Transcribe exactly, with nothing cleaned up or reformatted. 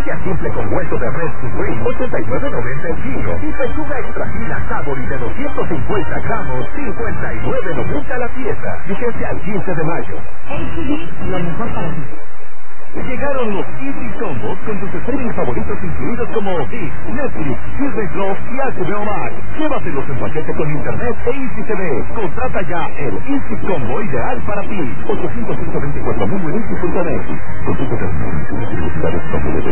Tortilla simple con hueso de res Supreme, ochenta y nueve noventa el kilo. Y pechuga extra fina Sabori de doscientos cincuenta gramos, cincuenta y nueve noventa la pieza. Vigencia al quince de mayo. H D, lo mejor para ti. Llegaron los Easy Combos con tus streaming favoritos incluidos como ViX, Netflix, Disney Plus y H B O Max. Llévatelos en paquete con internet e Easy T V. Contrata ya el Easy Combo ideal para ti. ochocientos, ciento veinticuatro mil en easy punto net. Consulta términos y